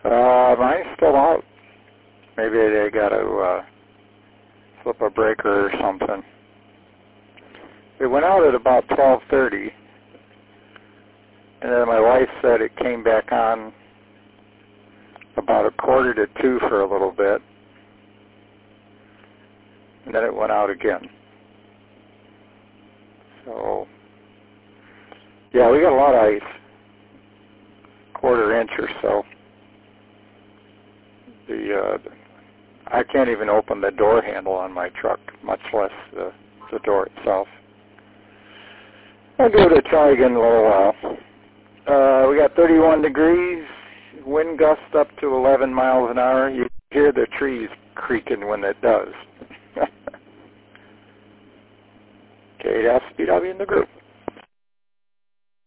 Mine's still out. Maybe they got to slip a breaker or something. It went out at about 12:30, and then my wife said it came back on about 1:45 for a little bit, and then it went out again. So, yeah, we got a lot of ice, 1/4 inch or so. I can't even open the door handle on my truck, much less the door itself. I'll give it a try again in a little while. We got 31 degrees, wind gust up to 11 miles an hour. You hear the trees creaking when it does. KSBW in the group.